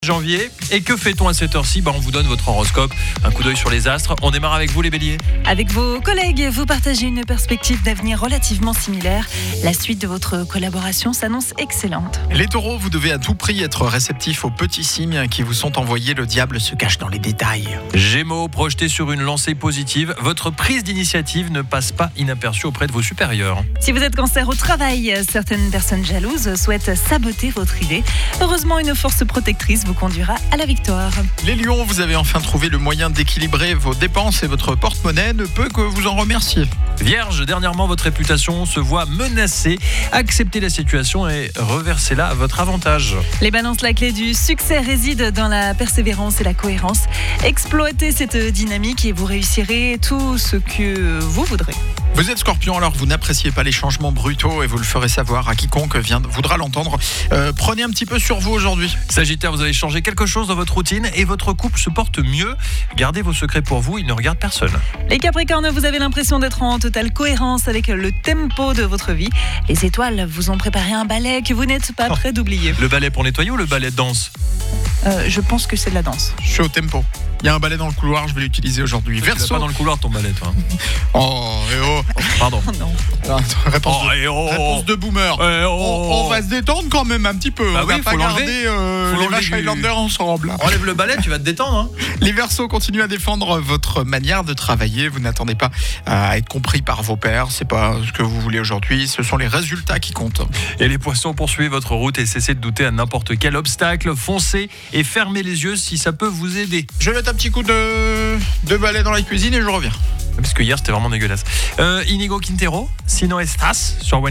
Janvier. Et que fait-on à cette heure-ci ? On vous donne votre horoscope, un coup d'œil sur les astres. On démarre avec vous les béliers. Avec vos collègues, vous partagez une perspective d'avenir relativement similaire. La suite de votre collaboration s'annonce excellente. Les taureaux, vous devez à tout prix être réceptifs aux petits signes qui vous sont envoyés. Le diable se cache dans les détails. Gémeaux, projeté sur une lancée positive, votre prise d'initiative ne passe pas inaperçue auprès de vos supérieurs. Si vous êtes cancer au travail, certaines personnes jalouses souhaitent saboter votre idée. Heureusement, une force protectrice vous conduira à la victoire. Les lions, vous avez enfin trouvé le moyen d'équilibrer vos dépenses et votre porte-monnaie ne peut que vous en remercier. Vierge, dernièrement, votre réputation se voit menacée. Acceptez la situation et reversez-la à votre avantage. Les balances, la clé du succès réside dans la persévérance et la cohérence. Exploitez cette dynamique et vous réussirez tout ce que vous voudrez. Vous êtes scorpion, alors vous n'appréciez pas les changements brutaux et vous le ferez savoir à quiconque voudra l'entendre. Prenez un petit peu sur vous aujourd'hui. Sagittaire, vous avez changé quelque chose dans votre routine et votre couple se porte mieux. Gardez vos secrets pour vous, ils ne regardent personne. Les Capricornes, vous avez l'impression d'être en totale cohérence avec le tempo de votre vie. Les étoiles vous ont préparé un ballet que vous n'êtes pas prêt d'oublier. Le ballet pour nettoyer ou le ballet de danse ? Je pense que c'est de la danse. Je suis au tempo. Il y a un balai dans le couloir, je vais l'utiliser aujourd'hui. Tu vas pas dans le couloir ton ballet, toi. Oh, Pardon. Oh non. Réponse de boomer. On va se détendre quand même un petit peu. Bah on va oui, pas faut garder l'enlever. les vaches Highlander ensemble. Enlève le ballet, tu vas te détendre. Les Verseaux, continuent à défendre votre manière de travailler. Vous n'attendez pas à être compris par vos pairs. C'est pas ce que vous voulez aujourd'hui. Ce sont les résultats qui comptent. Et les poissons, poursuivez votre route et cessez de douter à n'importe quel obstacle. Foncez et fermez les yeux si ça peut vous aider. Je mets un petit coup de balai dans la cuisine et je reviens. Parce que hier, c'était vraiment dégueulasse. Inigo Quintero, Sino Estas, sur